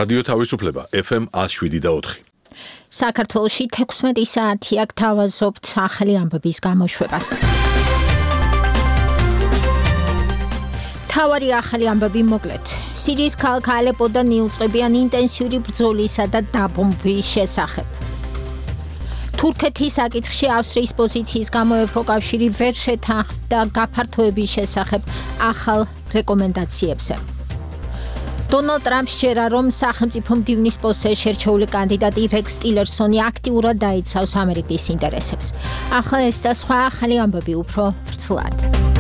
რადიო თავისუფლება FM 107.4. საქართველოში 16 საათია გთავაზობთ ახალი ამბების გამოშვებას. თავარი ახალი ამბები მოკლედ. სირიის ქალაქ ალეპოდან იუწყებიან ინტენსიური ბრძოლისა და დაბომბვის შესახებ. თურქეთის საკითხში ავსტრიის პოზიციის გამო ევროკავშირი ვერ შეთანხმდა გაფართოების შესახებ ახალ რეკომენდაციებზე. დონალდ ტრამპს სჯერა, რომ სახელმწიფო მდივნის პოსტზე შერჩეული კანდიდატი რექს ტილერსონი აქტიურად დაიცავს ამერიკის ინტერესებს. ახლა ეს და სხვა ახალი ამბები უფრო ვრცლად.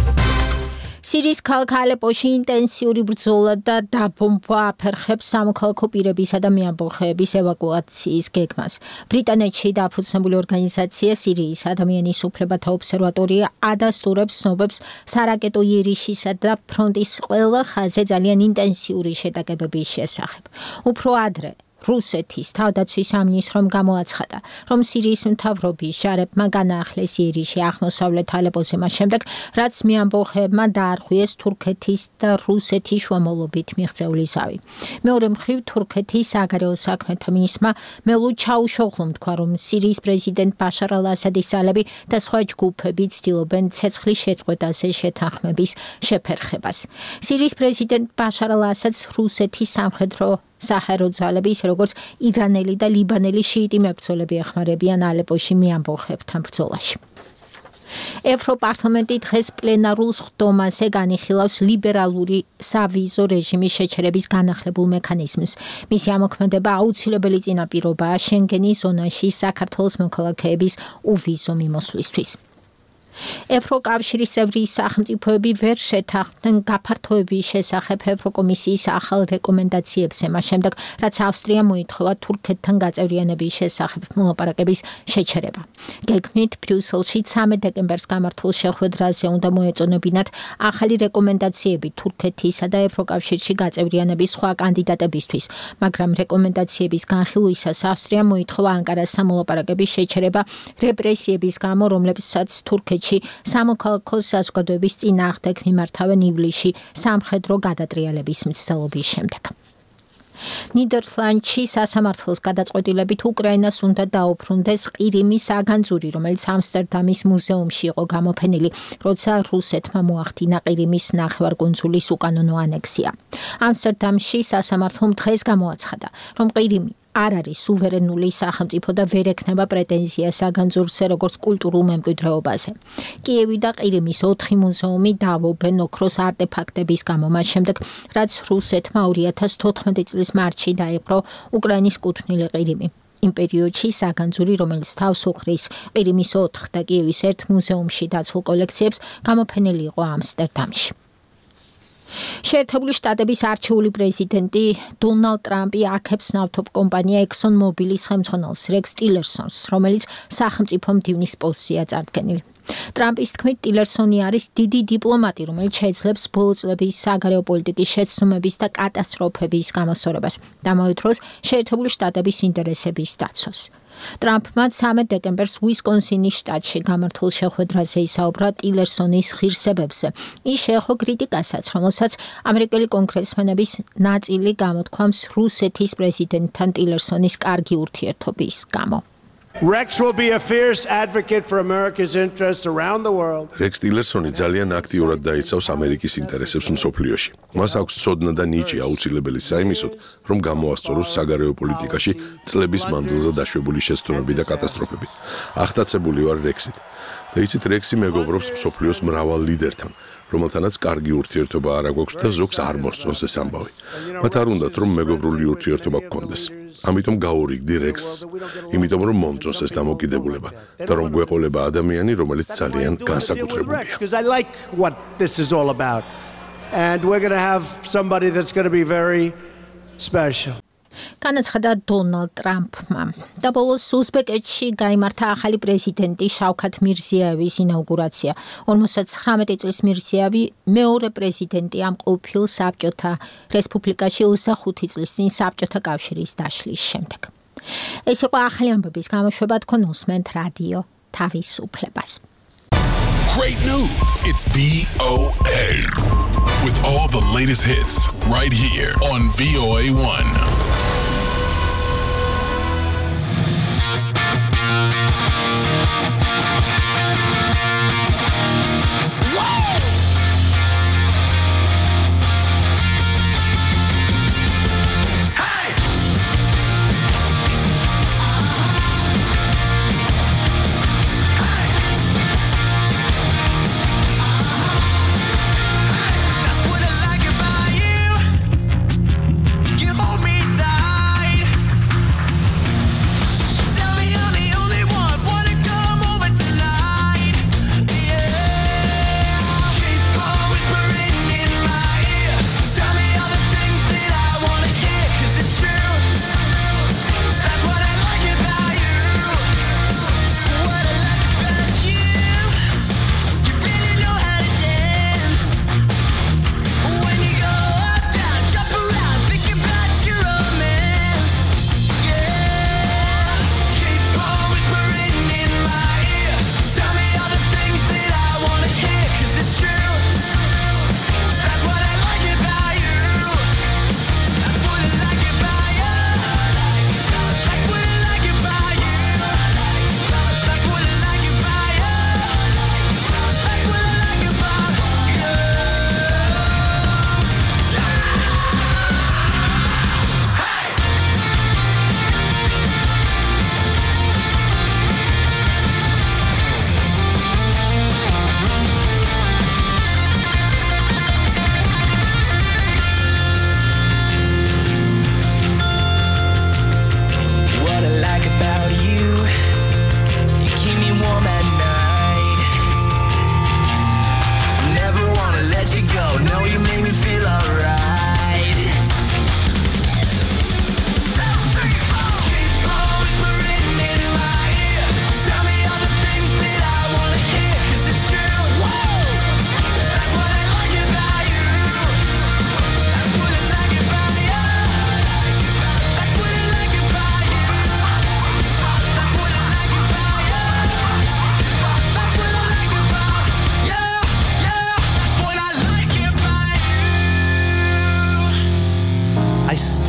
სირიის ქალაქ ალეპოში ინტენსიური ბრძოლა და დაბომბვა აფერხებს სამოქალაქო პირებისა და მეამბოხეების ევაკუაციის გეგმას. ბრიტანეთში დაფუძნებული ორგანიზაცია სირიის ადამიანის უფლებათა ობსერვატორია ადასტურებს ცნობებს სარაკეტო იერიშისა და ფრონტის ყველა ხაზზე ძალიან ინტენსიური შეტაკებების შესახებ. უფრო ადრე რუსეთის თავდაცვის სამინისტრომ გამოაცხადა, რომ სირიის მთავრობის ჯარებმა განაახლეს იერიში აღმოსავლეთ ალეპოზე მას შემდეგ, რაც მეამბოხეებმა დაარღვიეს თურქეთის და რუსეთის შუამავლობით მიღწეული ზავი. მეორე მხრივ თურქეთის საგარეო საქმეთა მინისტრმა მელუდ ჩაუშოღლუმ თქვა, რომ სირიის პრეზიდენტ ბაშარ ალ-ასადის ძალები და სხვა ჯგუფები ცდილობენ ცეცხლის შეწყვეტაზე შეთანხმების შეფერხებას. სირიის პრეზიდენტ ბაშარ ალ-ასადს რუსეთის სამხედრო საჰაერო ძალები, ისე როგორც ირანელი და ლიბანელი შიიტი მებრძოლები ეხმარებიან ალეპოში მეამბოხეებთან ბრძოლაში. ევროპარლამენტი დღეს პლენარულ სხდომაზე განიხილავს ლიბერალური სავიზო რეჟიმის შეჩერების განახლებულ მექანიზმს. მისი ამოქმედება აუცილებელი წინაპირობაა შენგენის ზონაში საქართველოს მოქალაქეების უვიზო მიმოსვლისთვის. ევროკავშირის წევრი სახელმწიფოები ვერ შეთანხმდნენ გაფართოების შესახებ ევროკომისიის ახალ რეკომენდაციებზე, მას შემდეგ, რაც ავსტრია მოითხოვა თურქეთთან გაწევრიანების შესახებ მოლაპარაკების შეჩერება. გეგმით ბრიუსელში 13 დეკემბერს გამართულ შეხვედრაზე უნდა მოეწონებინათ ახალი რეკომენდაციები თურქეთისა და ევროკავშირში გაწევრიანების სხვა კანდიდატებისთვის, მაგრამ რეკომენდაციების განხილვისას ავსტრია მოითხოვა ანკარას სამოლაპარაკების შეჩერება რეპრესიების გამო, რომლებსაც თურქეთში სამოქალაქო საზოგადოების წინააღმდეგ მიმართავენ ივლისში სამხედრო გადატრიალების მცდელობის შემდეგ. ნიდერლანდში სასამართლოს გადაწყვეტილებით უკრაინას უნდა დაუბრუნდეს ყირიმის საგანძური, რომელიც ამსტერდამის მუზეუმში იყო გამოფენილი, როცა რუსეთმა მოახდინა ყირიმის ნახევარკუნძულის უკანონო ანექსია. ამსტერდამში სასამართლომ დღეს გამოაცხადა, რომ ყირიმი არ არის სუვერენული სახელმწიფო და ვერ ექნება პრეტენზია საგანძურზე როგორც კულტურულ მემკვიდრეობაზე. კიევი და ყირიმის 4 მუზეუმი დავობენ ოქროს არტეფაქტების გამო, მას შემდეგ, რაც რუსეთმა 2014 წლის მარტში დაიპყრო უკრაინის კუთვნილი ყირიმი. იმ პერიოდში საგანძური, რომელიც თავს უხრის ყირიმის 4 და კიევის 1 მუზეუმში დაცულ კოლექციებს, გამოფენილი იყო ამსტერდამში. შეერთებული შტატების არჩეული პრეზიდენტი დონალდ ტრამპი აქებს ნავთობ კომპანია ექსონ მობილის ხელმძღვანელს რექს ტილერსონს, რომელიც სახელმწიფო მდივნის პოსტზეა წარდგენილი. ტრამპის თქმით, ტილერსონი არის დიდი დიპლომატი, რომელიც შეძლებს ბოლო წლების საგარეო პოლიტიკის შეცდომების და კატასტროფების გამოსწორებას და ამავე დროს შეერთებული შტატების ინტერესების დაცვას. ტრამპმა 13 დეკემბერს უისკონსინის შტატში გამართულ შეხვედრაზე ისაუბრა ტილერსონის ღირსებებზე. ის შეეხო კრიტიკასაც, რომელსაც ამერიკელი კონგრესმენების ნაწილი გამოთქვამს რუსეთის პრეზიდენტთან ტილერსონის კარგი ურთიერთობის გამო. Rex will be a fierce advocate for America's interests around the world. რექს ტილერსონი ძალიან აქტიურად დაიცავს ამერიკის ინტერესებს მსოფლიოში. მას აქვს ცოდნა და ნიჭი აუცილებელი საიმისოდ, რომ გამოასწოროს საგარეო პოლიტიკაში წლების მანძილზე დაშვებული შეცდომები და კატასტროფები. ახტაცებული ვარ რექსით. და იცით, რექსი მეგობრობს მსოფლიოს მრავალ ლიდერთან, რომელთანაც კარგი ურთიერთობა არ აქვს და ზოგს არ მოსწონს ეს ამბავი. მათ არ უნდათ, რომ მეგობრული ურთიერთობა გქონდეს. ამიტომ გაურიგდი რექსს, იმიტომ რომ მომწონს ეს დამოკიდებულება და რომ გვეყოლება ადამიანი, რომელიც ძალიან განსაკუთრებულია. Because I like what this is all about. And we're going to have somebody that's going to be very special. განაცხადა დონალდ ტრამპმა. და ბოლოს უზბეკეთში გაიმართა ახალი პრეზიდენტი შავქათ მირზიაევის ინაუგურაცია. 59 წლის მირზიაევი მეორე პრეზიდენტი ამ ყოფილ საბჭოთა რესპუბლიკაში 25 წლის წინ საბჭოთა კავშირის დაშლის შემდეგ. ეს იყო ახალი ამბების გამოშვება, თქვენ უსმენთ რადიო თავისუფლებას. Great news. It's VOA. With all the latest hits right here on VOA1.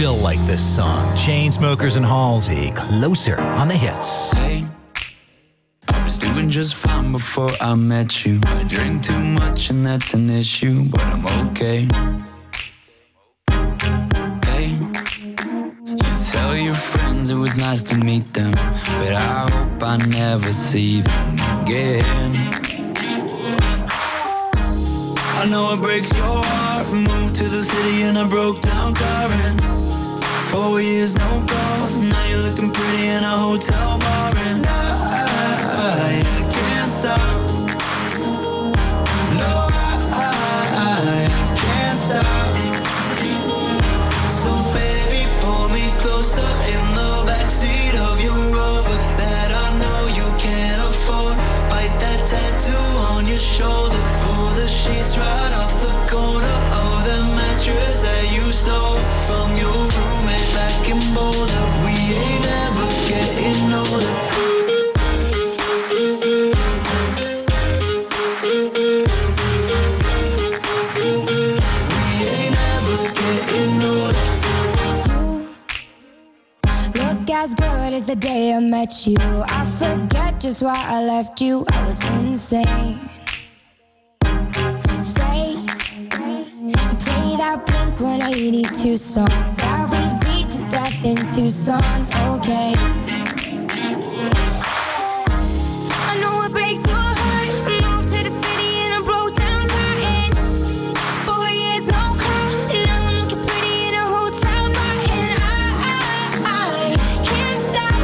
still like this song. Chainsmokers and Halsey, Closer on the hits. Hey, I was doing just fine before I met you. I drink too much and that's an issue, but I'm okay. Hey, you tell your friends it was nice to meet them, but I hope I never see them again. I know it breaks your heart. Moved to the city in a broke down car and 4 years no calls. Now you're looking pretty in a hotel bar and I can't stop. No, I can't stop. So baby, pull me closer in the backseat of your Rover that I know you can't afford. Bite that tattoo on your shoulder. Pull the sheets right off the corner of the mattress that you stole from your roommate back in Boulder. We ain't ever getting older. We ain't ever getting older. You look as good as the day I met you. I forget just why I left you. I was insane. Play that Blink-182 song that we beat to death in Tucson, okay. I know it breaks your heart. Moved to the city in a broke down car and 4 years no call. Now I'm looking pretty in a hotel bar and I can't stop.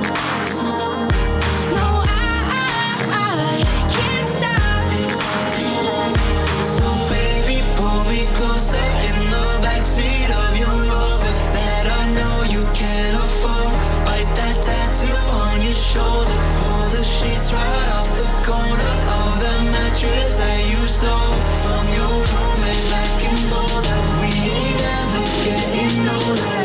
No, I can't stop. So baby, pull me closer in the backseat of your Rover that I know you can't afford. Bite that tattoo on your shoulder. Pull the sheets right off the corner of the mattress that you stole from your roommate back in Boulder. We ain't ever getting older.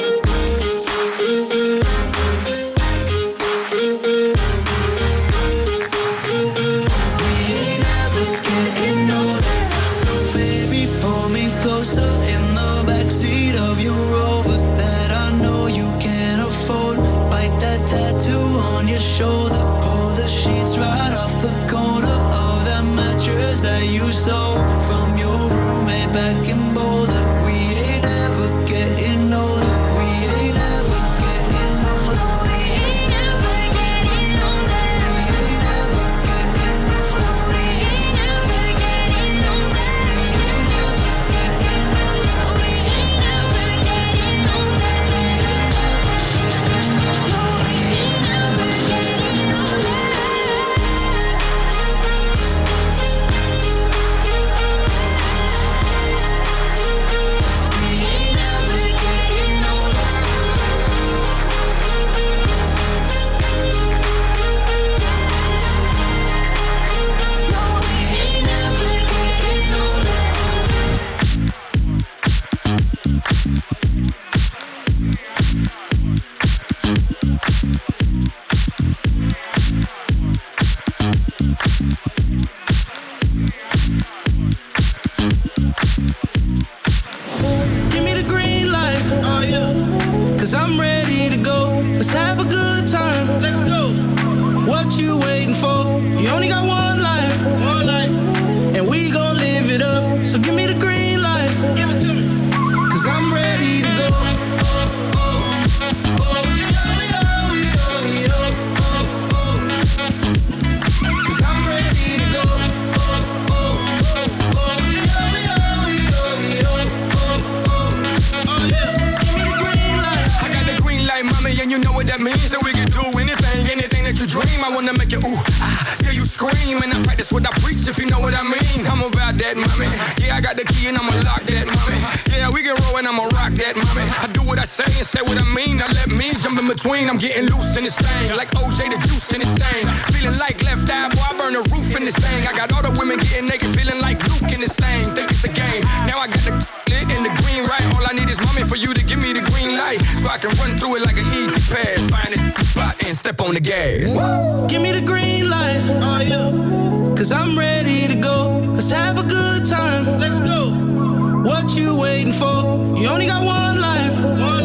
We ain't ever getting older. So baby, pull me closer in the backseat of your Rover that I know you can't afford. Bite that tattoo on your shoulder. Pull the sheets right off the corner of that mattress that you stole from your roommate back in Boulder. We ain't ever getting older. We ain't ever getting older. We ain't ever getting older. We ain't ever getting older. We ain't ever getting older. We ain't ever getting older. No, we ain't ever getting older. We ain't ever getting older. No, we ain't never getting older. Give me the green light. Oh yeah. Cause I'm ready to go. Let's have a good time. Let's go. What you waiting for? You only got one life. One life. And we gon' live it up. So give me the green light. Give it to me. Cause I'm ready to go. Cause I'm ready to go. I got the green light, mommy, and you know what that means. That we can do anything that you dream. I wanna make you ooh, hear you scream, and I practice what I preach, if you know what I mean. I'm about that, mommy. Yeah, I got the key and I'ma lock that, mommy. Yeah, we can roll and I'ma rock that, mommy. I do what I say and say what I mean. Now let me jump in between. I'm getting loose in this thing, like OJ the juice in this thing. Feeling like left eye, boy, I burn the roof in this thing. I got all the women getting naked, feeling like Luke in this thing. Think it's a game. Now I got the lit and the green right. All I need is mommy for you to give me the green light, so I can run through it like an easy pass. Find it, spot and step on the gas. Give me the green light. Oh yeah. Cause I'm ready to go. Let's have a good time. Let's go. What you waiting for? You only got one life. One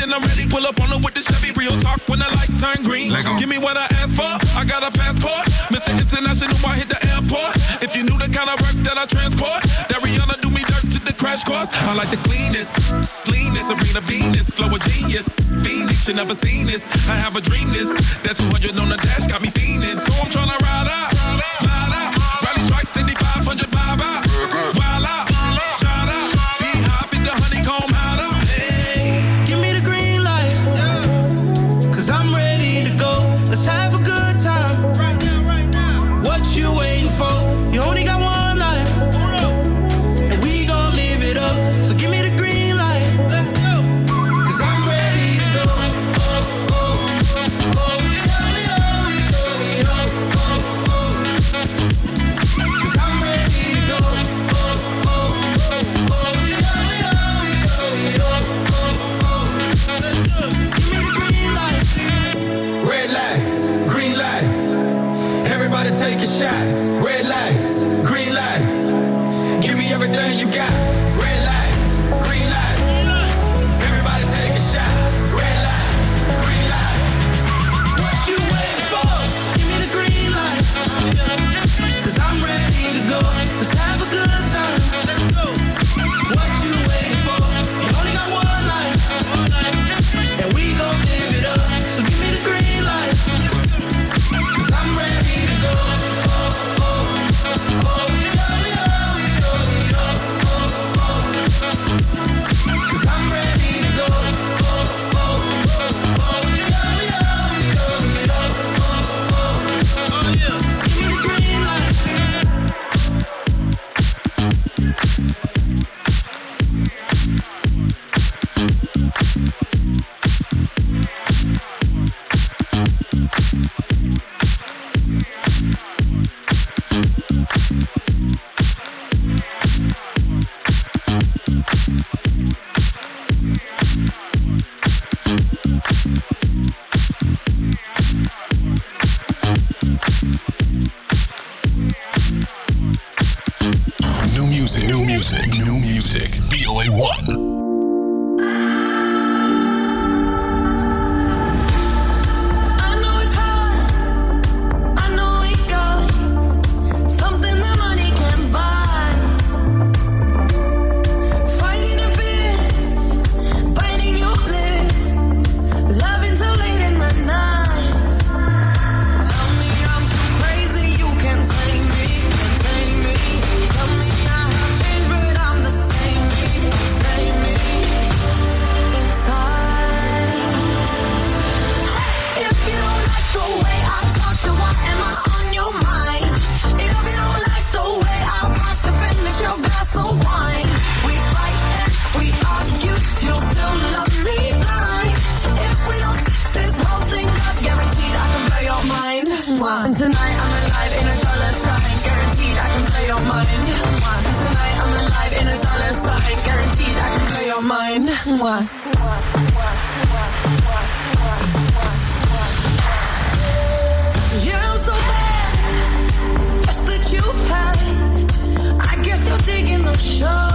and I'm ready. Pull up on her with the Chevy. Real talk when the light turn green. Give me what I asked for. I got a passport. Mr. International, I hit the airport. If you knew the kind of work that I transport, that Rihanna do me dirt to the crash course. I like the cleanest, Serena Venus, flow a genius. Phoenix, you never seen this. I have a dream this. That 200 on the dash got me fiending. So I'm tryna ride out, slide out. Rally stripes, 500 vibe out. Wild out, shout out. Beehive in the honeycomb hide out. Hey, Give me the green light, 'cause I'm ready to go. Let's have a good time. What you waiting for? You only got one life, and we gon' live it up. So give me the green light, 'cause I'm ready to go. Oh, oh, oh, we go, oh, oh, oh. 'Cause I'm ready to go. Oh, oh, oh, we go, oh, oh, oh. Give me the green light. Red light, green light. Everybody take a shot. Red light, green light. Give me everything you got. Red light, green light. Everybody take a shot. Red light, green light. What you waiting for? Give me the green light, 'cause I'm ready to go. Let's have a good time. What you waiting for? You only got one life, and we gon' live it up. So give me the green light, 'cause I'm ready to go. Oh, oh, oh, we go, oh, oh. 'Cause I'm ready to go. Oh, oh, oh, we go, oh, oh. Give me the green light. New music. VOA1. I know it's hard. I know we got something that money can buy. Fighting in fits, biting your lip, loving till late in the night. Tell me I'm too crazy, you can't tame me, can't tame me. Tell me I have changed, but I'm the same me, same me. Inside. If you don't like the way I talk, then why am I on your mind? If you don't like the way I rock, then finish your glass of wine. We fight and we argue, you'll still love me blind. If we don't set this whole thing up, guaranteed I can blow your mind. And tonight I'm alive in a dollar sign, guaranteed I can blow your mind. And tonight I'm alive in a dollar sign, guaranteed I can blow your mind. You're so bad, best that you've had. I guess you're digging the show.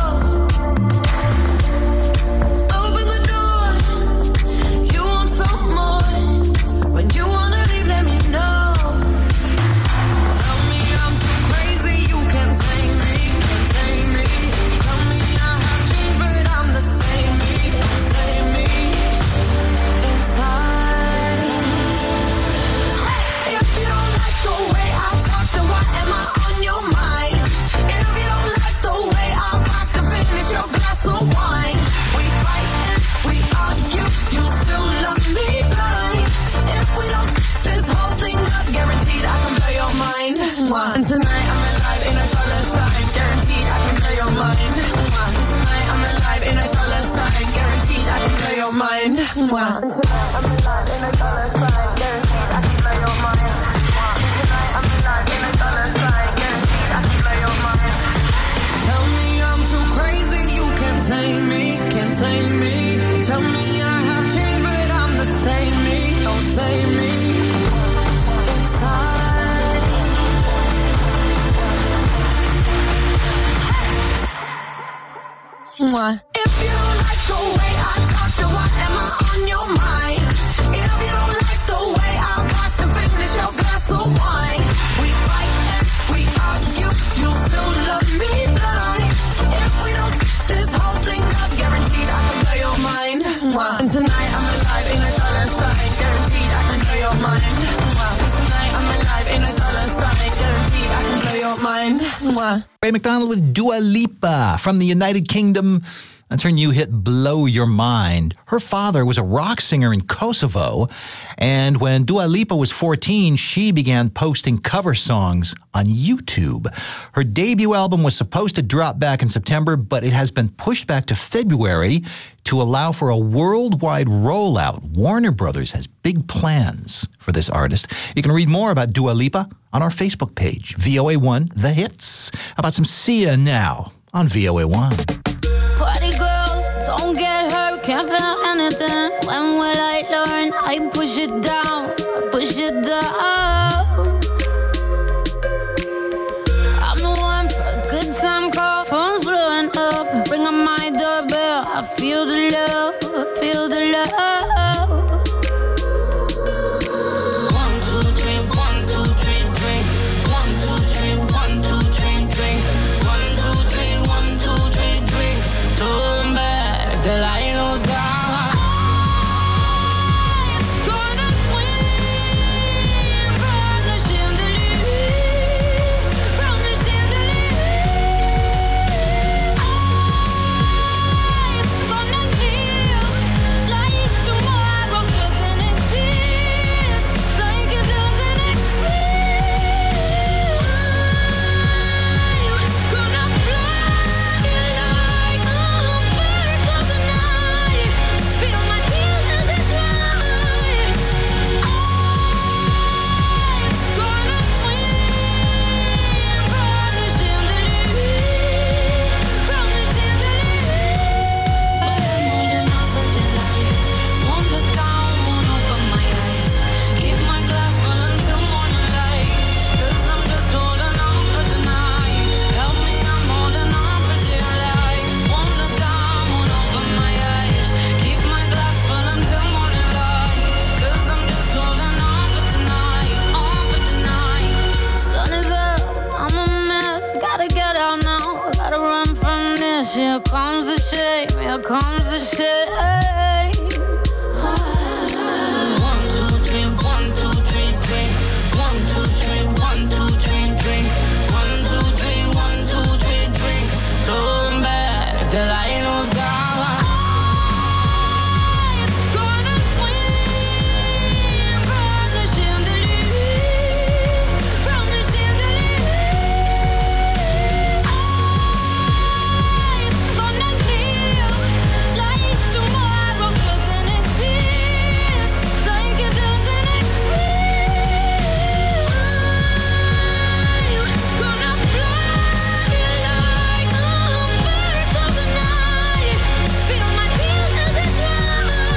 Open the door, you want some more. When you wanna leave, let me know. Tell me I'm too crazy, you can't tame me, can't tame me. Tell me I have changed, but I'm the same me, same me. Inside. If you don't like the way I talk, then why am I on your mind? If you don't like the way I rock, then finish your glass of wine. We fight and we argue, you still love me blind. If we don't set this whole thing up, guaranteed I can blow your mind. And tonight I'm alive in a dollar sign, guaranteed I can blow your mind. And tonight I'm alive in a dollar sign, guaranteed I can blow your mind. Tonight I'm alive in a dollar sign, guaranteed I can blow your mind. Tonight I'm alive in a dollar sign, guaranteed I can blow your mind. Tell me I'm too crazy, you can't tame me, can't tame me. Tell me I have changed, but I'm the same me, don't save me. Inside. If If you don't like the way I talk, then why am I on your mind? If you don't like the way I rock, then finish your glass of wine. We fight and we argue, you still love me blind. If we don't take this whole thing up, guaranteed I can blow your mind. And tonight I'm alive, ain't a dollar sign. Guaranteed I can blow your mind. And tonight I'm alive, ain't a dollar sign. Guaranteed I can blow your mind. Ray McDonald with Dua Lipa from the United Kingdom. That's her new hit, Blow Your Mind. Her father was a rock singer in Kosovo, and when Dua Lipa was 14, she began posting cover songs on YouTube. Her debut album was supposed to drop back in September, but it has been pushed back to February to allow for a worldwide rollout. Warner Brothers has big plans for this artist. You can read more about Dua Lipa on our Facebook page, VOA1 The Hits. How about some Sia now on VOA1? Party girls, don't get hurt, can't feel anything. When will I learn? I push it down, push it down. I'm the one for a good time call, phone's blowing up. Ring on my doorbell, I feel the love, I feel the love. 1, 2, 3, 1, 2, 3, drink. 1, 2, 3, 1, 2, 3, drink. 1, 2, 3, 1, 2, 3, drink. Turn back till I lose God. I'm gonna swim from the chandelier, from the chandelier. I'm gonna live like tomorrow doesn't exist, like it doesn't exist. I'm gonna fly like a bird of the night, feel my tears as they fly. I'm gonna swim from the chandelier, from the chandelier. But I'm holding on for dear life. Won't look down, won't open my eyes. Keep my glass full until morning light. 'Cause I'm just holding on for tonight. Help me, I'm holding on for dear life. Won't look down, won't open my eyes. Keep my glass full until morning light. 'Cause I'm just holding on for tonight, on for tonight. Sun is up, I'm a mess. Gotta get out now, gotta run from this. Here comes the shame, here comes the shame. 1, 2, 3, 1, 2, 3, drink. 1, 2, 3, 1, 2, 3, drink. 1, 2, 3, 1, 2, 3, drink. Turn back till I lose God. I'm gonna swim from the chandelier, from the chandelier. I'm gonna live like tomorrow doesn't exist, like it doesn't exist. I'm gonna fly like a bird of the night, feel my tears as they fly.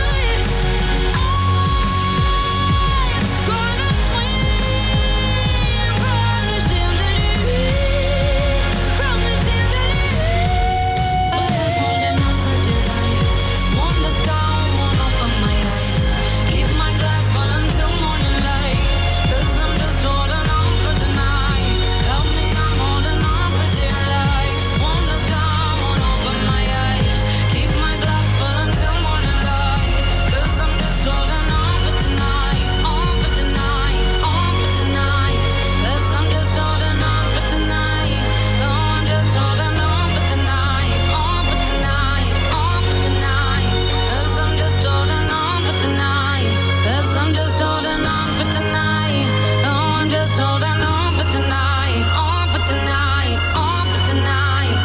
I'm gonna swim from the chandelier, from the chandelier. But I'm holding on for dear life. Won't look down, won't open my eyes. Keep my glass full until morning light. 'Cause I'm just holding on for tonight. Help me, I'm holding on for dear life. Won't look down, won't open my eyes. Keep my glass full until morning light. 'Cause I'm just holding on for tonight, on for tonight, on for tonight. 'Cause I'm just holding on for tonight. No, I'm just holding on for tonight, on for tonight, on for tonight. 'Cause I'm just holding on for tonight. 'Cause I'm just holding on for tonight. No, I'm just holding on for tonight, on for tonight, on for tonight.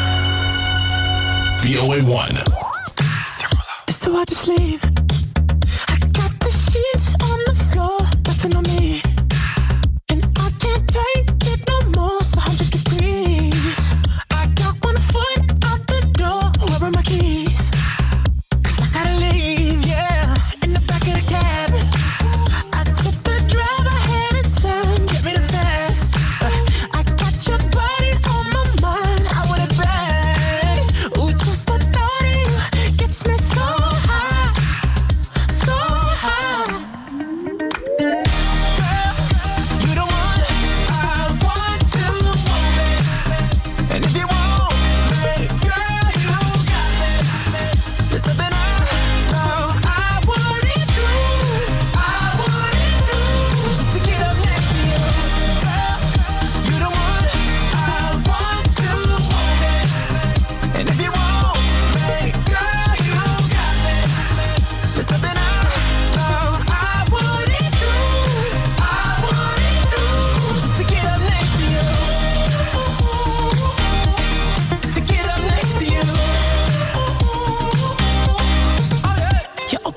VOA1. It's too hard to sleep. I got the sheets on the floor, nothing on me. And I can't take it no more, it's 100 degrees. I got one foot out the door, where are my keys? 'Cause I gotta leave, yeah, in the back of the cab. I took the drive ahead of time, get me the fast. I got your body on my mind, I want it bad. Ooh, just the thought of you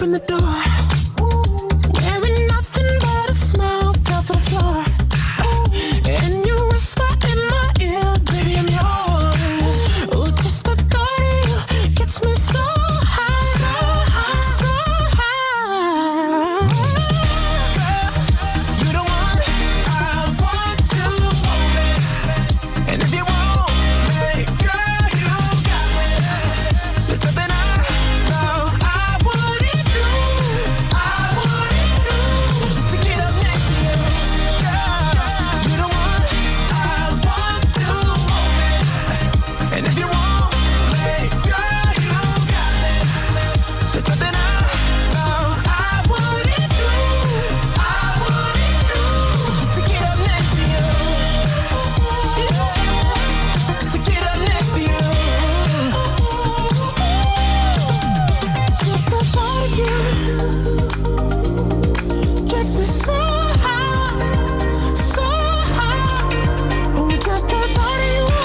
open the door. Wearing nothing but a smile, fell to the floor. And you whisper in my ear, baby, I'm yours. Ooh, just the thought of you gets me so high, so high. Girl, you the one I want to hold it. And if you want me, girl, you got me. There's nothing I know I wouldn't do just to get up next to you. Girl, you the one I want to hold it. And if you want me, girl, you got me. There's nothing I know I wouldn't do just to get up next to you. Just to get up next to you. Just the thought of you gets me so high, so high. Ooh, just the thought of you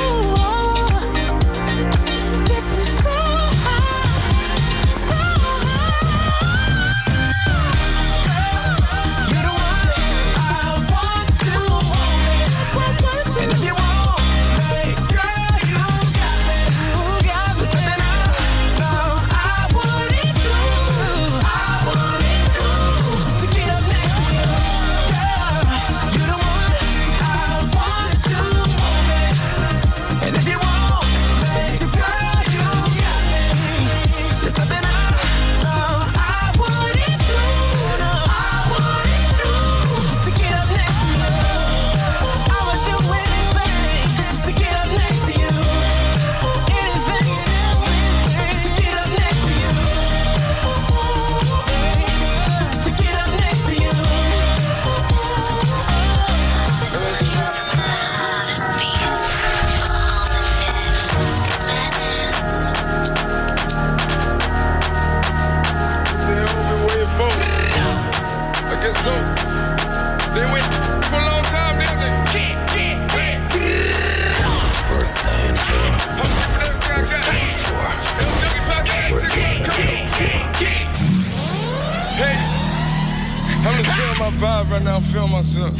gets me so high, so high. You're the one I want to hold it. And if you want me, girl, you got me. There's nothing I know I wouldn't do just to get up next to you. Girl, you're the one I want to hold it. And if you want me, girl, you got me. There's nothing I know I wouldn't do just to get up next to you. I would do anything just to get up next to you. Anything just to get up next to you. Just to get up next to you. I guess so. They wait for a long time, didn't they? Hey, I'm just feeling my vibe right now. I'm feeling myself.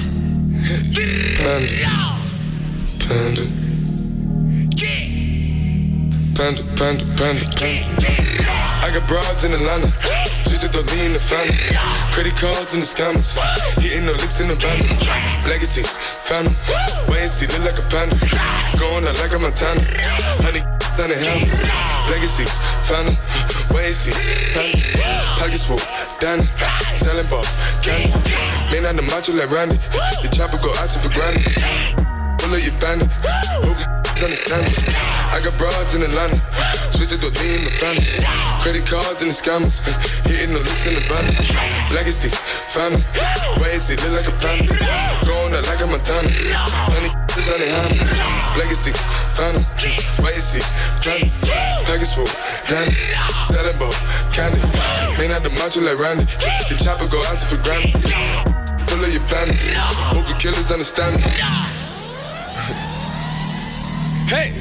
Panda. I got broads in Atlanta. Just to lean in the family. Credit cards in the scammers. Hitting the licks in the van. Legacies, family. Wait and see, look like a panda. Going out like a Montana. Honey, down the helmets. Legacies, family. Wait and see, family. Pockets full, Danny. Selling ball, candy. Man on the macho like Randy. The chopper go out for granted. Pull up your bandit. Hope understand it. I got broads in Atlanta. Twisted to lean in the family. Credit cards and the scammers. Hitting the looks in the van. Legacy, family. Wait and see, look like a panda. Going out like a Montana. Honey, is on the hands. Legacy, family. Wait and see, family. Package full, Danny. Selling ball, candy. Man out the macho like Randy. The chopper go out for granted. Pull up your bandit. Hope the killers understand me. Hey!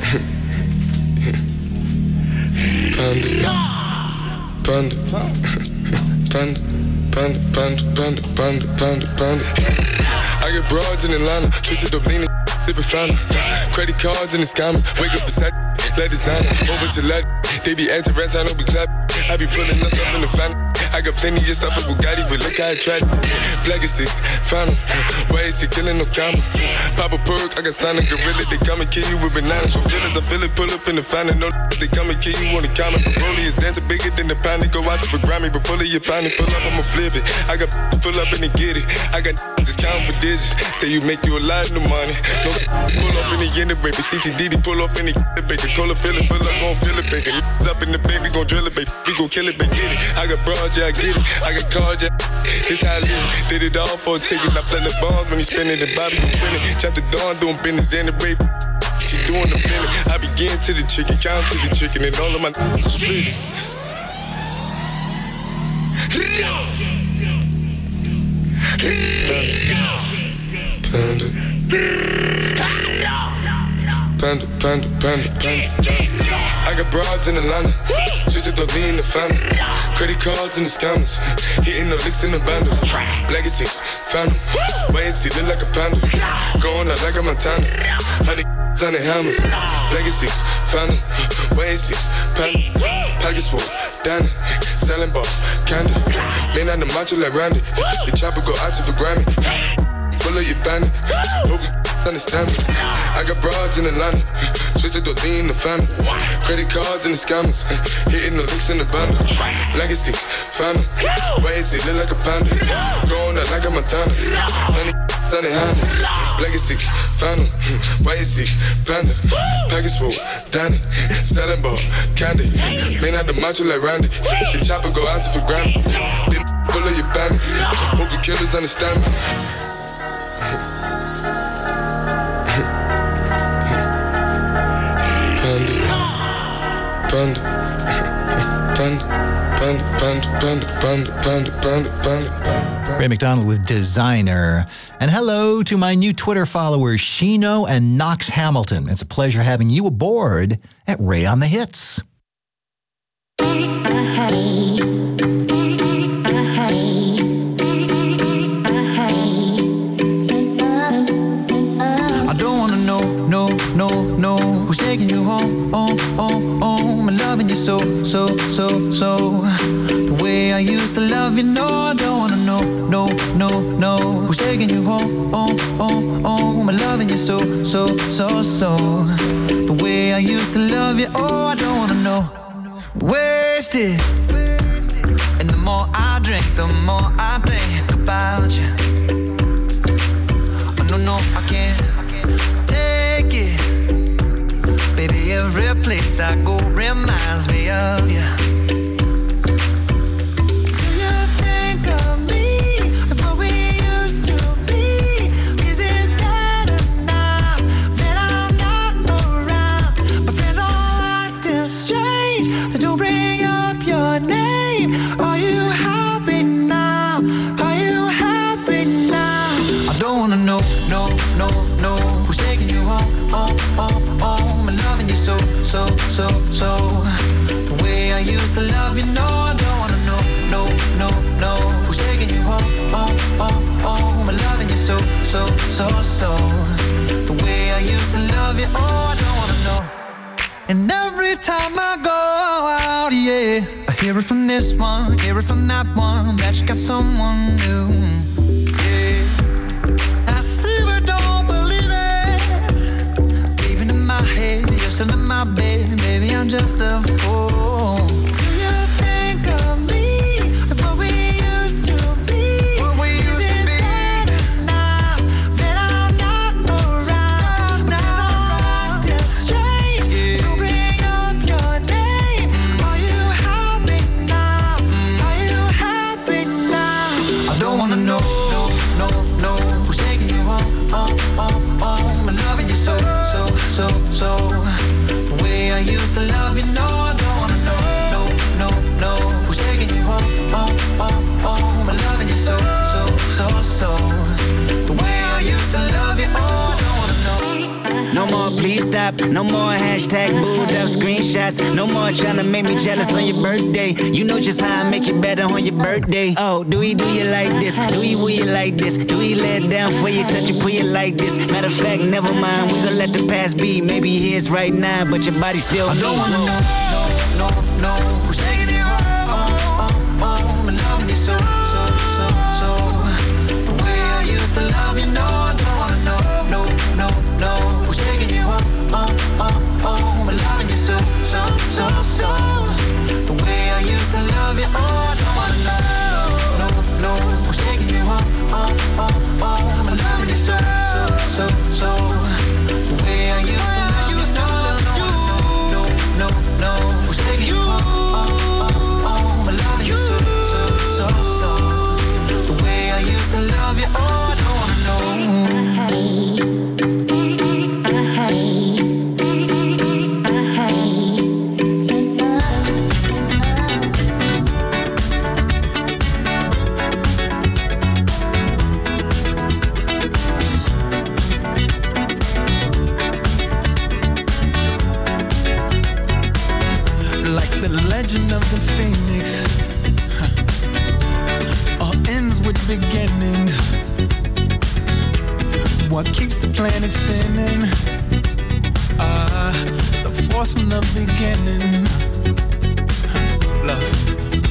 Panda. I get broads in Atlanta, twisted up lean and sippin' fountain. Credit cards and the scammers, wake up beside let designer, whole bunch of lad. They be acting rats, I don't be clap. I be pulling us up in the family. I got plenty just up with Bugatti, but look how I tried it. Black is 6, family. Why is he killing no comma? Pop a perk, I got signed a gorilla. They come and kill you with bananas for feelings. I feel it, pull up in the fountain. No, they come and kill you on the comment. But Broly is dancing bigger than the pound. They go out to the Grammy, but pull it, your pound and pull up, I'ma flip it. I got pull up and they get it. I got discount for digits. Say you make you a lot of money. No, pull up in the end of baby. CTD, pull up in the baby. Cola fill it, pull up, gon' fill it, baby. Up in the baby, gon' drill it, baby. We gon' kill it, baby. Get it. I got broad, yeah, I get it. I got cards, yeah. It's how I live. Did it all for a ticket. I play the bonds when he spinning the Bobby, you spinning. Chop the dawn, doing business in the rape. She doing the feeling. I begin to the chicken, count to the chicken, and all of my are split. panda, panda, panda, panda. I got broads in Atlanta, just to lean the family. Credit cards in the scammers, hitting the licks in the bundle. Legacies, phantom, wait and see, look like a panda. Going out like a Montana, honey on the hammers. Legacies, phantom, wait and see, panda. Package full, Danny, selling ball, candy. Man on the macho like Randy, the chopper go out to for Grammy. Pull up your bandit, hope you understand me. I got broads in Atlanta, twisted to lean the family. Credit cards and the scammers, hitting the licks in the bundle. Legacy, phantom, wait and see, look like a panda. Going out like a Montana, honey on the hands. Legacy, phantom, wait and see, panda. Package full, Danny, selling ball, candy. Man out the macho like Randy, the chopper go out to for Grammy. Then pull up your bandit, hope you killers understand me. Panda, panda, panda, panda, panda, panda, panda, panda. Ray McDonald with Designer. And hello to my new Twitter followers, Shino and Knox Hamilton. It's a pleasure having you aboard at Ray on the Hits. I don't wanna know, no, who's taking you home, I'm loving you so. The way I used to love you, no, I don't wanna know, no, who's taking you home, I'm loving you so. The way I used to love you, I don't wanna know. Wasted, and the more I drink, the more I think about you. No, I can't take it. Baby, every place I go reminds me of you. Do you think of me and what we used to be? Is it better now that I'm not around? My friends all acting strange. They don't bring up your name. Are you happy now? Are you happy now? I don't wanna know, no, who's taking you home, I'm loving you so. The way I used to love you, no, I don't wanna know, no, who's taking you home, I'm loving you so. The way I used to love you, I don't wanna know. And every time I go out, yeah, I hear it from this one, hear it from that one, that you got someone new. I see but don't believe it. Even in my head, you're still in my bed. Baby, I'm just a fool. Do you think of me and what we used to be? Is it better now that I'm not around? Now I'm acting strange. You bring up your name. Are you happy now? Are you happy now? I don't wanna know, no, who's taking you home, I'm loving you so. The way I used to love you, no, I don't wanna know, no, who's taking you home, I'm loving you so. The way I used to love you, I don't wanna know. No more please stop, no more hashtag booed up screenshots. No more trying to make me jealous on your birthday. You know just how I make you better on your birthday. Oh, do we do you like this? Do we will you like this? Do we let it down for you, touch you, pull you like this? Matter of fact, never mind, we gon' let the past be. Maybe here's right now, but your body still I don't wanna know, who's taking you home, I'm loving you so. The way I used to love you, no, I don't wanna know, who's taking you home, I'm loving you so. The way I used to love you, I don't wanna know, who's taking you home, I'm loving you so. The way I used to love you, no. The legend of the phoenix all ends with beginnings. What keeps the planet spinning? The force from the beginning. Love.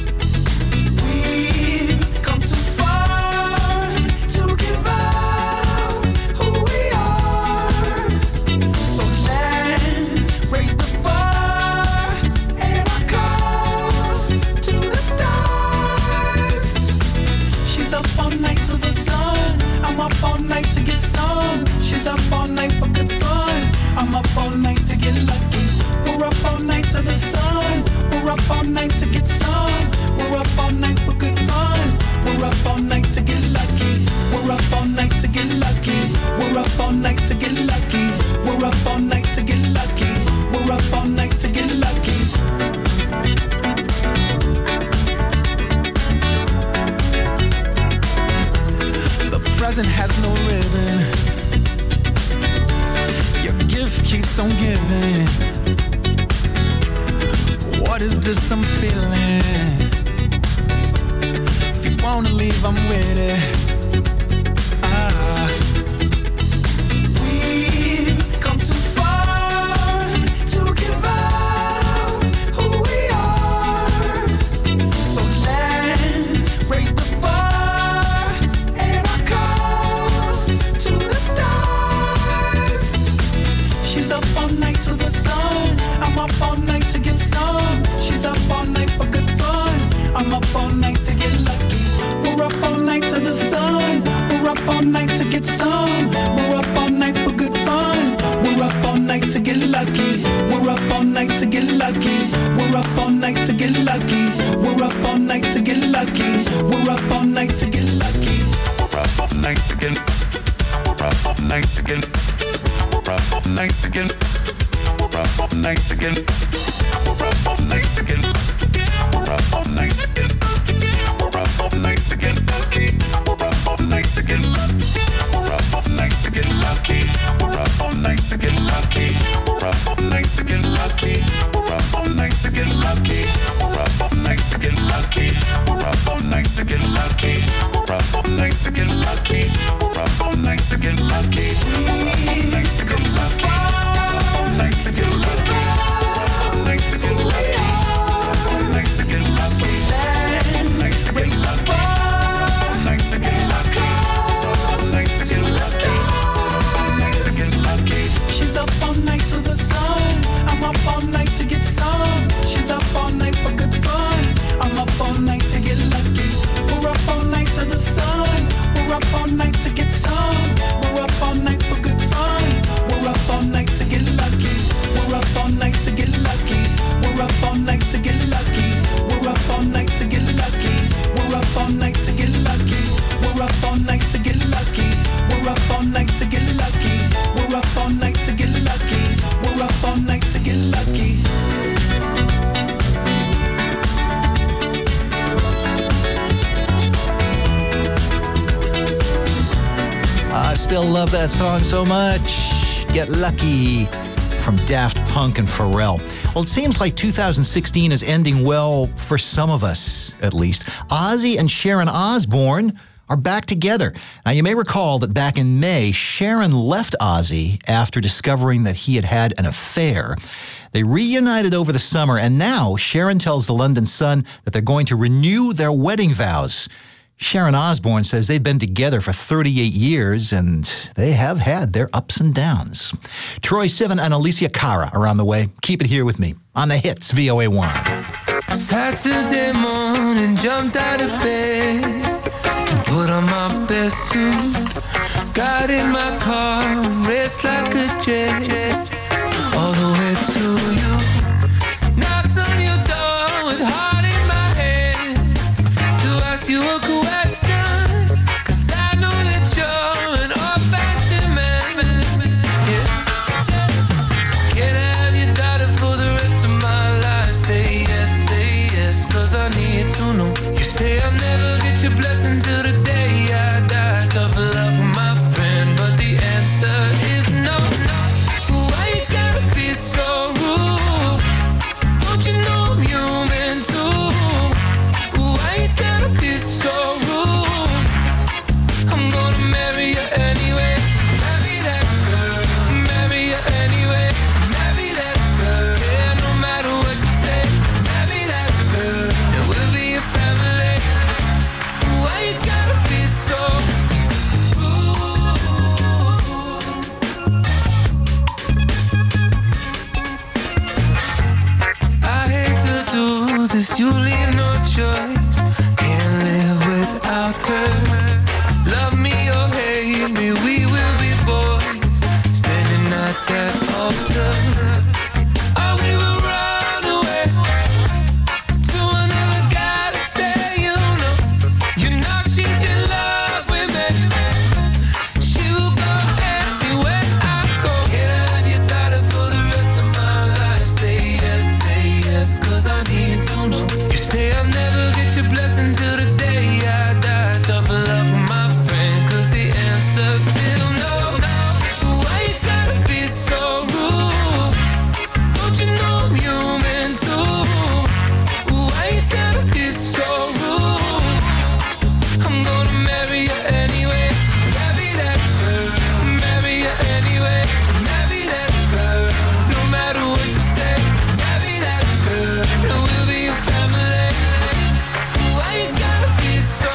We've come too far to give up who we are. So let's raise the bar and our cups to the stars. She's up all night to the sun. I'm up all night to get some. She's up all night for good fun. I'm up all night to get lucky. We're up all night to the sun. We're up all night to get some. We're up all night for good fun. We're up all night to get lucky. We're up all night to get lucky. We're up all night to get lucky. We're up all night to get lucky. We're up all night to get lucky. The present has no ribbon. Your gift keeps on giving. What is this I'm feeling? If you wanna leave, I'm with it. We've come too far to give up who we are. So let's raise the bar and our cups to the stars. She's up all night to the sun. I'm up all night to get some. She's up all night for good fun. I'm up all night to get lucky. We're up all night to the sun. We're up all night to get some. We're up all night for good fun. We're up all night to get lucky. We're up all night to get lucky. We're up all night to get lucky. We're up all night to get lucky. We're up all night to get lucky. We're up all night to get. We're up all night to get. We're up all night to get. We're up all night to get. We're up all night to get. We're up all night to get. We're up all night to get lucky. We're up all night to get lucky. We're up all night to get lucky. We're up all night to get lucky. We're up all night to get lucky. We're up all night to get lucky. We're up all night to get lucky. We're up all night to get lucky. We're up all night to get lucky. We're up all night to get lucky. We're up all night to get lucky. She's up all night to the sun. I'm up all night to get some. She's up all night for good fun. I'm up all night to get lucky. We're up all night to the sun. We're up all night to get some. We're up all night for good fun. We're up all night to get lucky. We're up all night to get lucky. We're up all night to get lucky. We're up all night to get lucky. We're up all night to get lucky. We're up all night to get lucky. We're up all night to get lucky. We're up all night to get lucky. We're up all night to get lucky. I still love that song so much. Get Lucky from Daft Punk and Pharrell. Well, it seems like 2016 is ending well for some of us, at least. Ozzy and Sharon Osbourne are back together. Now, you may recall that back in May, Sharon left Ozzy after discovering that he had had an affair. They reunited over the summer, and now Sharon tells the London Sun that they're going to renew their wedding vows. Sharon Osbourne says they've been together for 38 years, and they have had their ups and downs. Troye Sivan and Alicia Cara are on the way. Keep it here with me on the hits, VOA1. Saturday morning, jumped out of bed and put on my best suit. Got in my car and raced like a jet all the way to you. Knocked on your door with heart in my head to ask you a question, 'cause I know that you're an old-fashioned man. Yeah. Can I have your daughter for the rest of my life? Say yes, 'cause I need to know. You say I'll never get your blessing till the day I die. Tough luck, my friend, but the answer is no. Why you gotta be so rude? you leave no choice. Can't live without her. Love me or hate me, we will be boys. Standing at that altar. Oh, we will run away to another guy to say you know she's in love with me. She will go everywhere I go. Can I have your daughter for the rest of my life? Say yes, 'cause I need to know. You say I'll never get your blessing till the day I die. Tough luck, my friend, 'cause the answer's still no. Why you gotta be so rude? Don't you know I'm human too? Why you gotta be so rude? I'm gonna marry you anyway. Marry that girl. Marry you anyway. Marry that girl. No matter what you say. Marry that girl. And we'll be a family. Why you gotta be so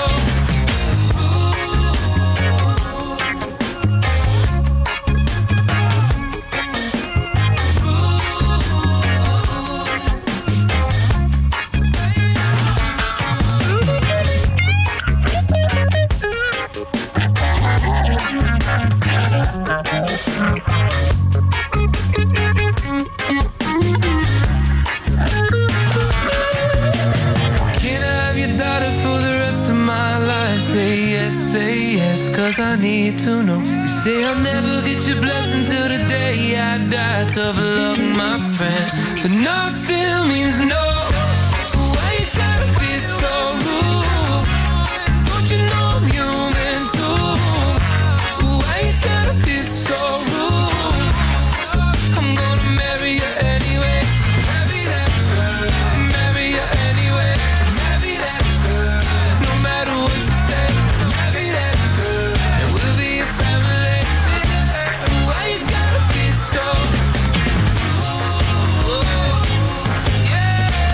Can I have your daughter for the rest of my life? Say yes, 'cause I need to know. You say I'll never get your blessing till the day I die. Tough luck, my friend, but no still means no. Why you gotta be so rude? Don't you know I'm human too? Why you gotta be so rude? I'm gonna marry you anyway. Marry that girl. Marry you anyway. Marry that girl. No matter what you say. Marry that girl. And we'll be a family. Why you gotta be so rude? Yeah.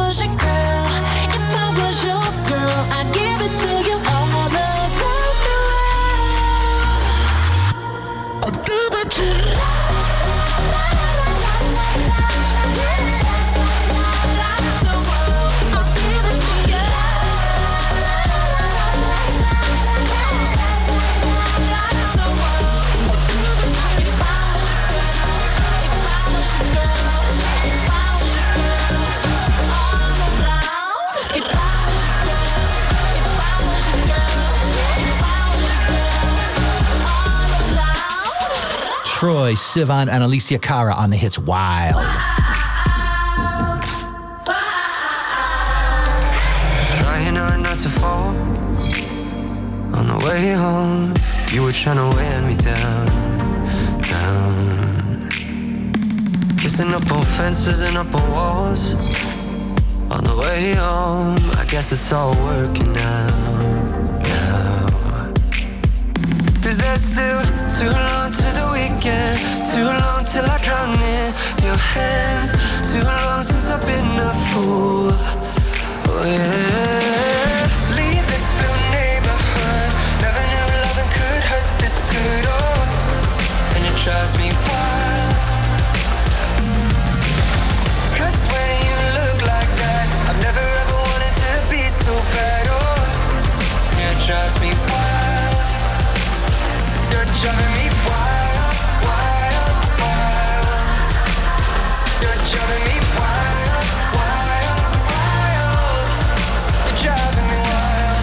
was your girl, if I was your girl, I'd give it to you all around the world. I'd give it to you. Troy Sivan and Alicia Cara on the hits Wild. Trying not to fall. On the way home, you were trying to wear me down. Kissing up on fences and up on walls. On the way home, I guess it's all working out now. 'Cause there's still too long to the weekend, too long till I drown in your hands, too long since I've been a fool. Oh yeah. Leave this blue neighborhood, never knew loving could hurt this good. Oh, and it drives me wild. 'Cause when you look like that, I've never ever wanted to be so bad. Oh, yeah, it drives me wild. You're driving me wild, wild, wild. You're driving me wild, wild, wild. You're driving me wild.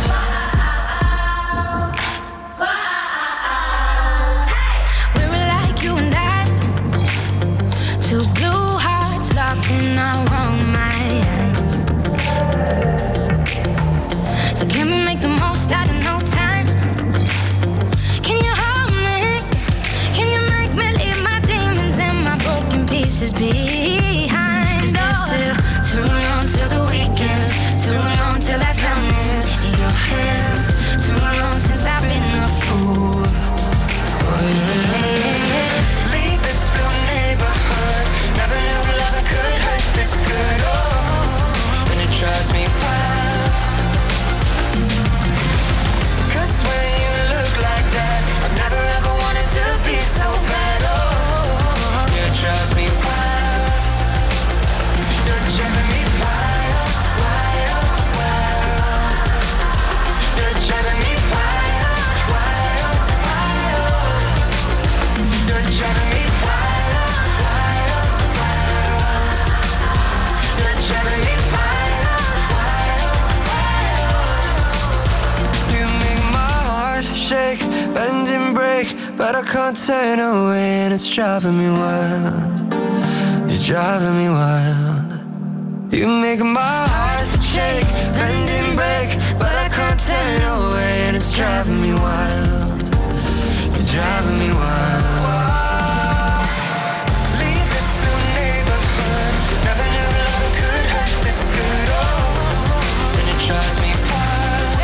We were like you and I, two blue hearts locked in our own minds. So can we make the most out of no time? Can you hold me? Can you make me leave my demons and my broken pieces behind? 'Cause there's still too long till the weekend, too long till I drown in your hands, too long since I've been a fool. Oh yeah. Leave this blue neighborhood, never knew loving could hurt this good. Oh, and it drives me wild. 'Cause when you look like that, I've never ever wanted to be so bad. Oh, yeah, it drives me wild. You're driving me wild, wild, wild. You're driving me wild, wild, wild. You're driving me wild, wild, wild. You're driving me wild, wild, wild. You make my heart shake, bend and break, but I can't turn away, and it's driving me wild. You're driving me wild. You make my heart shake, bend and break, but I can't turn away, and it's driving me wild. You're driving me wild. Leave this blue neighborhood, never knew love could hurt this good. Oh, and it drives me wild.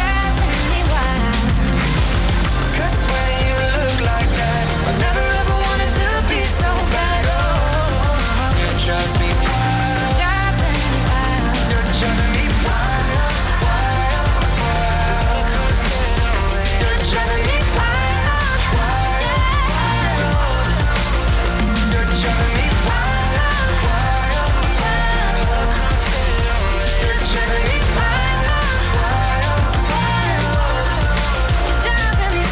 'Cause when you look like that, I've never ever wanted to be so bad. Oh, it drives me wild. You're driving me wild, wild, wild. You're driving me wild, wild, wild. You're driving me wild, wild, wild. You're driving me wild, wild, wild. You're driving me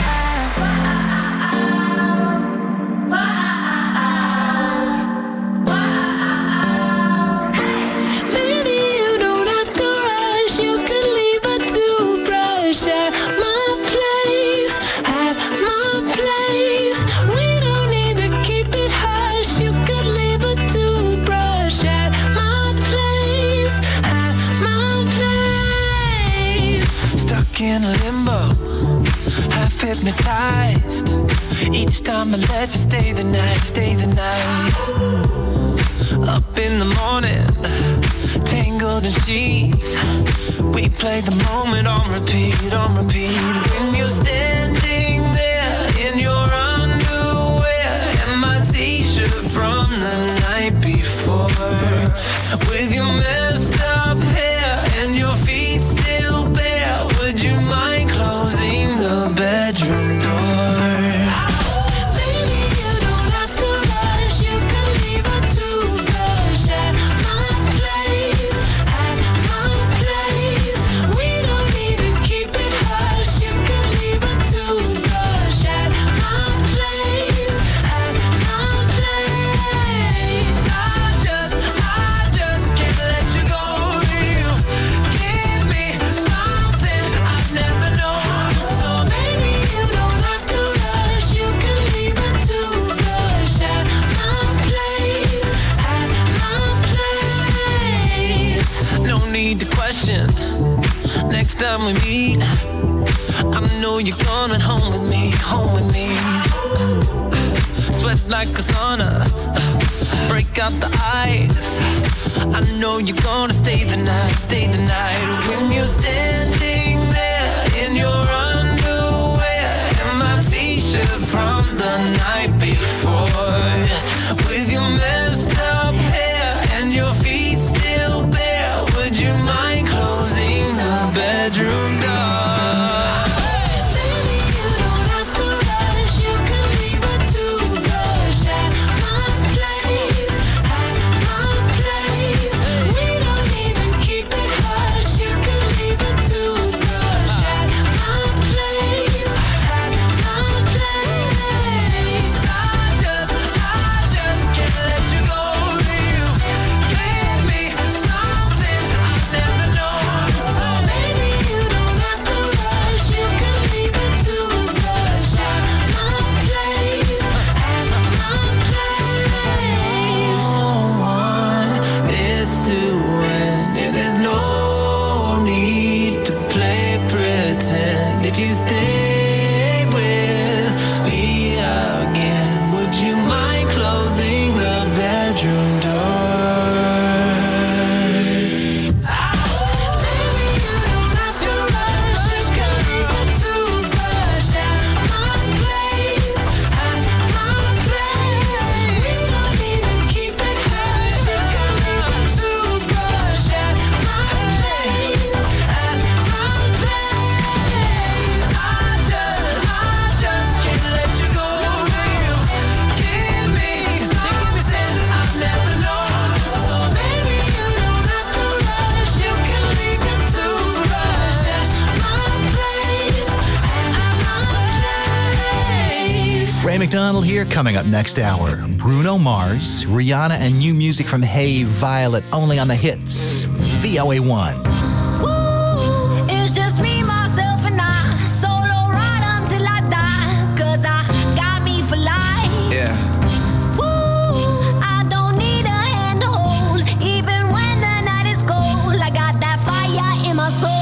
Maybe you don't have to rush. You could leave a toothbrush at my place, at my place. We don't need to keep it hush. You could leave a toothbrush at my place, at my place. Stuck in limbo, half hypnotized. Each time I let you stay the night, stay the night. Up in the morning, tangled in sheets. We play the moment on repeat, on repeat. When you're standing there in your underwear and my t-shirt from the night before, with your messed up hair No need to question. Next time we meet, I know you're coming home with me, home with me. Sweat like a sauna, break out the ice. I know you're gonna stay the night, stay the night. When you're standing there in your underwear and my t-shirt from the night before, with your messed up hair and your feet still bare, would you mind closing the bedroom door? Ray McDonald here. Coming up next hour, Bruno Mars, Rihanna, and new music from Hey Violet, only on the hits. VOA1. It's just me, myself, and I. Solo ride until I die. 'Cause I got me for life. Yeah. I don't need a hand to hold. Even when the night is cold, I got that fire in my soul.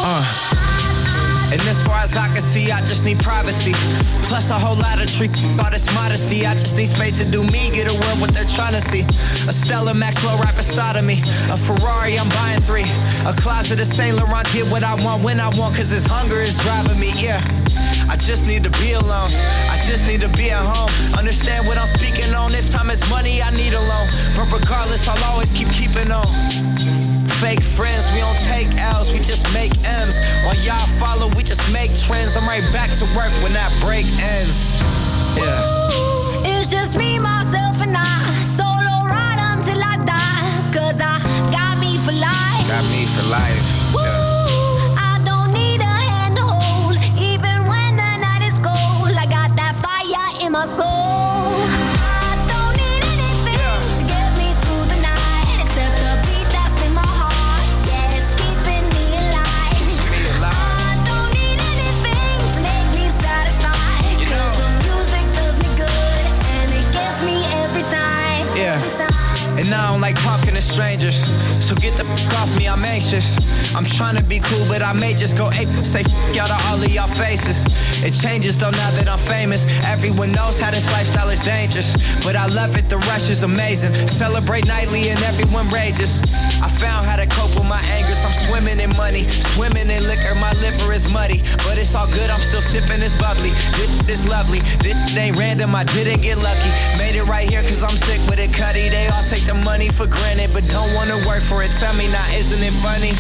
And as far as I can see, I just need privacy. Plus a whole lot of trick, all this modesty. I just need space to do me, get a world what they're trying to see. A Stella Maxwell right beside of me. A Ferrari, I'm buying 3. A closet of Saint Laurent, get what I want when I want, 'cause this hunger is driving me, yeah. I just need to be alone. I just need to be at home. Understand what I'm speaking on. If time is money, I need a loan. But regardless, I'll always keeping on. Fake friends, we don't take L's, we just make M's. While y'all follow, we just make trends. I'm right back to work when that break ends. Yeah. It's just me, myself, and I. Solo ride until I die. 'Cause I got me for life. Got me for life. Yeah. I don't need a hand to hold. Even when the night is cold, I got that fire in my soul. I don't need anything to get me through the night, except the beat that's in my heart. Yeah, it's keeping me alive. I don't need anything to make me satisfied. 'Cause the music does me good, and it gets me every time. Yeah. And I don't like talking to strangers, so get the f*** off me, I'm anxious. I'm trying to be cool, but I may just go ape, say f*** out of all of y'all faces. It changes though now that I'm famous. Everyone knows how this lifestyle is dangerous, but I love it, the rush is amazing. Celebrate nightly and everyone rages. I found how to cope with my angers. I'm swimming in money, swimming in liquor. My liver is muddy, but it's all good, I'm still sipping this bubbly. This is lovely, this ain't random, I didn't get lucky. Made it right here 'cause I'm sick with it, Cuddy. They all take the money for granted, but don't wanna work for it. Tell me now, isn't it funny?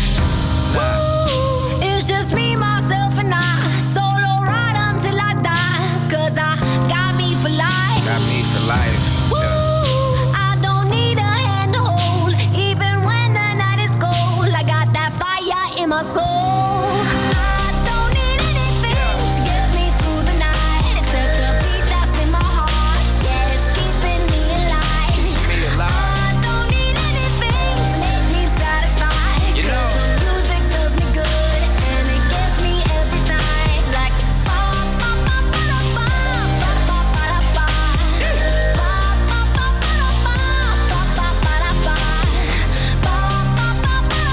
Nah. It's just me, myself, and I. Solo ride until I die. 'Cause I got me for life. Got me for life. Yeah. I don't need a hand to hold. Even when the night is cold, I got that fire in my soul. I don't need anything to get me through the night, except the beat that's in my heart. Yeah, it's keeping me alive. I don't need anything to make me satisfied. 'Cause the music does me good, and it gets me every time. Like ba ba ba ba ba ba ba ba ba. Ba ba ba ba ba ba ba ba ba. Ba ba ba ba ba ba ba ba ba ba.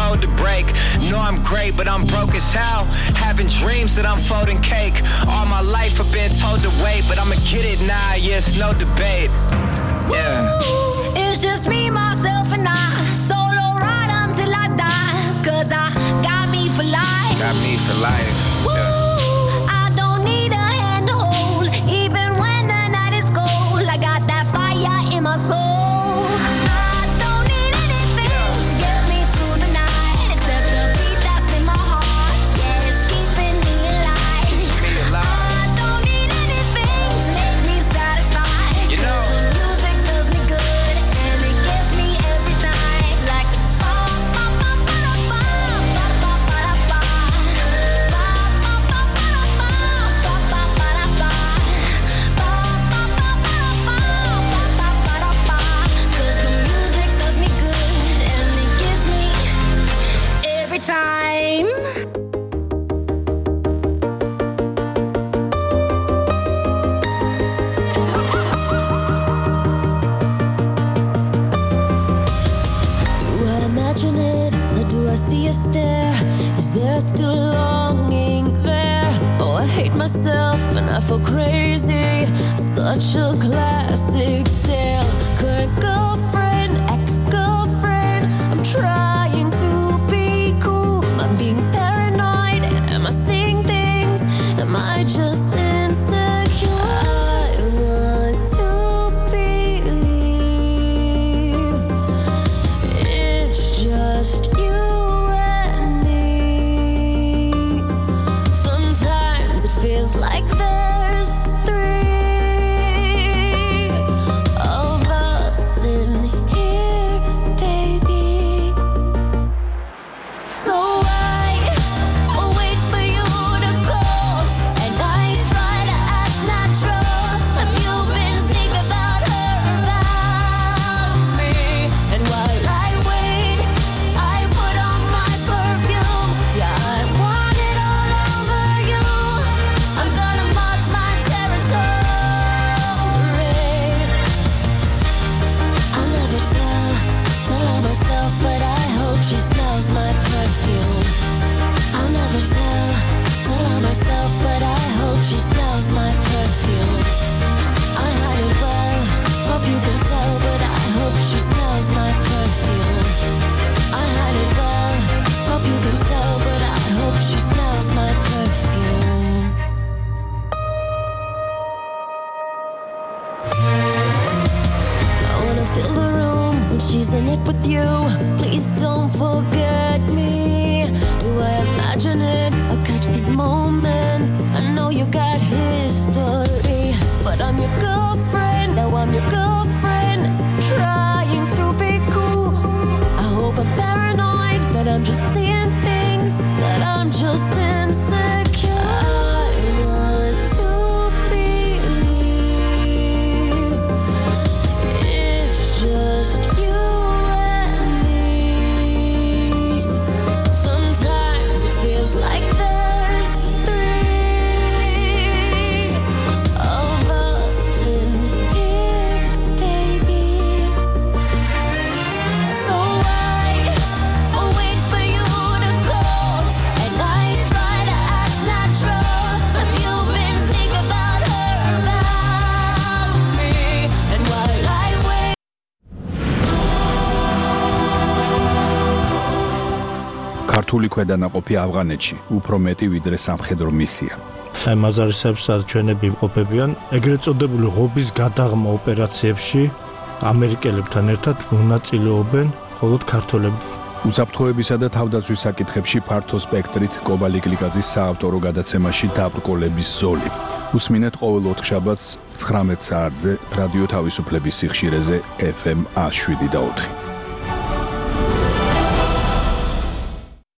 mold to break. Know I'm great, but I'm broke as hell. Having dreams that I'm folding cake. All my life I've been told to wait, but I'ma get it now, yeah, it's no debate. Yeah. It's just me, myself, and I. Solo ride until I die. Cause I got me for life. Got me for life. I don't need a hand to hold. Even when the night is cold, I got that fire in my soul. I don't need anything to get me through the night, except the beat that's in my heart. Yeah, it's keeping me alive. I don't need anything to make me satisfied. You know. The music does me good, and it gets me every time. Like ba ba ba ba ba ba ba ba ba ba cause the music does me good, and it gives me every time. Do I imagine it, or do I see a stare? Is there still longing there? Oh, I hate myself and I feel crazy. Such a classic tale. Current girlfriend, ex-girlfriend. I'm trying to be cool. I'm being paranoid. Am I seeing things? Am I just insecure? I want to believe it's just you and me. Sometimes it feels like there's three of us in here, baby. So I will wait for you to call, and I try to act natural. Have you been thinking about her, about me? And while I wait, I put on my perfume. Yeah, I want it all over you. I'm gonna mark my territory. I'll never tell her myself, but I hope she smells my perfume. I'll never tell her myself, but I hope she smells my perfume. I hide it well, hope you can tell, but I hope she smells my perfume. I hide it well, hope you can tell, but I hope she smells my perfume. I wanna fill the room when she's in it with you. Please don't forget me. Do I imagine it or catch these moments? I know you got history, but I'm your girlfriend. Now I'm your girlfriend, trying to be cool. I hope I'm paranoid, that I'm just seeing things, that I'm just insecure. I want to believe it's just you and me. Sometimes it feels like there's three of us in here, baby. So I will wait for you to call, and I try to act natural. Have you been thinking about her, about me? And while I wait. ქართული ქვედანაყოფი ავღანეთში უფრო მეტი ვიდრე სამხედრო მისია. ხე მაზარისებსაც ჩვენები იმყოფებიან ეგრეთ წოდებული ღობის გადაღმა ოპერაციებში ამერიკელებთან ერთად მონაწილეობენ მხოლოდ ქართველები. უსაფრთხოებისა და თავდაცვის საკითხებში ფართო სპექტრით კობალი გლიკაძის საავტორო გადაცემაში დაბრკოლების ზოლი. უსმინეთ ყოველ ოთხშაბათს 19 საათზე რადიო თავისუფლების სიხშირეზე FM 107 და 4.